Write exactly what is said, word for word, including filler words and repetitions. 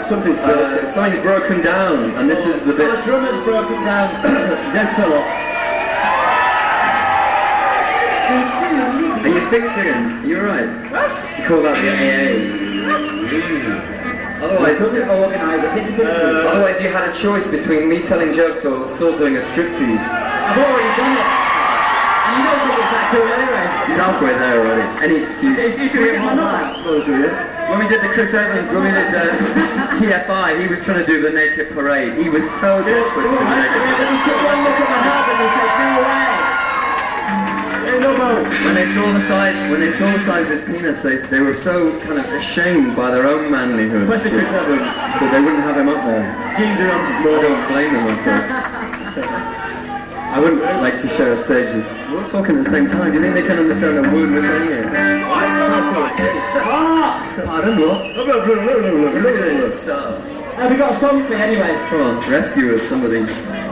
Something's broken. Uh, something's broken down, and this is the bit. Our drummer's broken down. Zed's fell off. Are you fixed again? Are you alright? You call that the A A. Otherwise, organised a discipline. Uh, otherwise you had a choice between me telling jokes or Saul doing a striptease. I've already done it. And you don't think it's that cool anyway. He's halfway there already. Any excuse. You should get my last, suppose, were you? When we did the Chris Evans, when we did the T F I, he was trying to do the naked parade. He was so desperate to do the naked But parade. he took one look at my head and he said, go away. Hey, no more. When they saw the size, when they saw the size of his penis, they they were so kind of ashamed by their own manlyhood Especially Chris Evans. that they wouldn't have him up there. Jeans are on I small. don't blame them myself. I wouldn't like to share a stage with. We're all talking at the same time. Do you think they can understand a word we're saying here? Pardon what? Look at it, stop. Have we got something anyway? Come on, rescue us, somebody.